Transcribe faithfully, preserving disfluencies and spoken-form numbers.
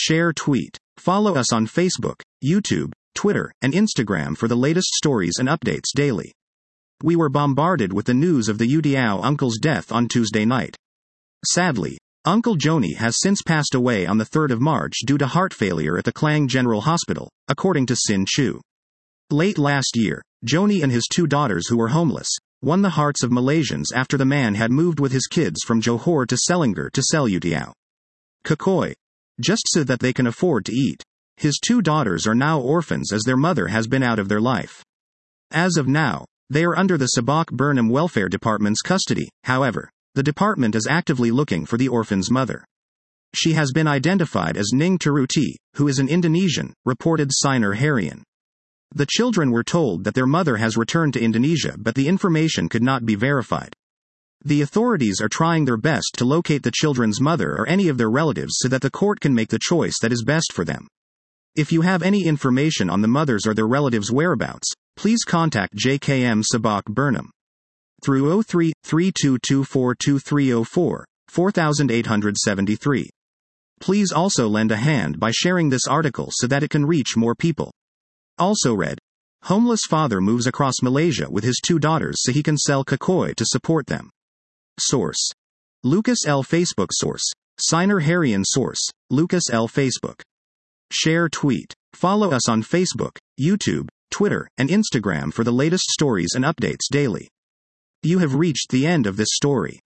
Share, tweet. Follow us on Facebook, YouTube, Twitter, and Instagram for the latest stories and updates daily. We were bombarded with the news of the Udiao uncle's death on Tuesday night. Sadly, Uncle Joni has since passed away on the third of March due to heart failure at the Klang General Hospital, according to Sin Chu. Late last year, Joni and his two daughters who were homeless, won the hearts of Malaysians after the man had moved with his kids from Johor to Selangor to sell Udiao Kukui, just so that they can afford to eat. His two daughters are now orphans as their mother has been out of their life. As of now, they are under the Sabak Burnham Welfare Department's custody. However, the department is actively looking for the orphan's mother. She has been identified as Ning Teruti, who is an Indonesian, reported Sinar Harian. The children were told that their mother has returned to Indonesia, but the information could not be verified. The authorities are trying their best to locate the children's mother or any of their relatives so that the court can make the choice that is best for them. If you have any information on the mothers or their relatives' whereabouts, please contact J K M Sabak Burnham through zero three, three two two four two three zero four, four eight seven three. Please also lend a hand by sharing this article so that it can reach more people. Also read, homeless father moves across Malaysia with his two daughters so he can sell kukui to support them. Source: Lucas L. Facebook. Source: Sinar Harian. Source: Lucas L. Facebook. Share, tweet. Follow us on Facebook, YouTube, Twitter, and Instagram for the latest stories and updates daily. You have reached the end of this story.